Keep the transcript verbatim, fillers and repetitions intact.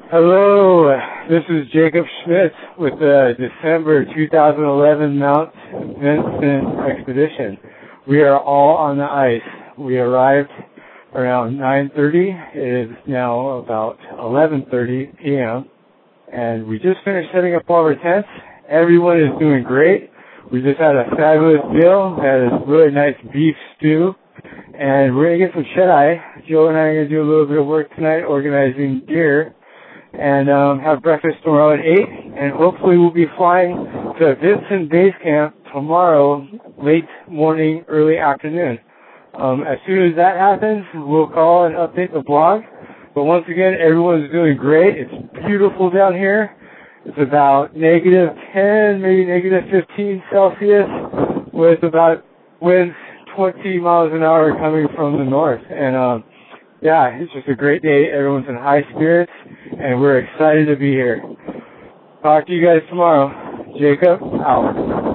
Hello, this is Jacob Schmitz with the December two thousand eleven Mount Vincent Expedition. We are all on the ice. We arrived around nine thirty. It is now about eleven thirty p.m. and we just finished setting up all our tents. Everyone is doing great. We just had a fabulous meal, had a really nice beef stew, and we're going to get some shut-eye. Joe and I are going to do a little bit of work tonight organizing gear, and um, have breakfast tomorrow at eight, and hopefully we'll be flying to Vincent Base Camp tomorrow, late morning, early afternoon. Um, as soon as that happens, we'll call and update the blog. But once again, everyone's doing great. It's beautiful down here. It's about negative ten, maybe negative fifteen Celsius, with about winds twenty miles an hour coming from the north. And um, yeah, it's just a great day. Everyone's in high spirits, and we're excited to be here. Talk to you guys tomorrow. Jacob, out.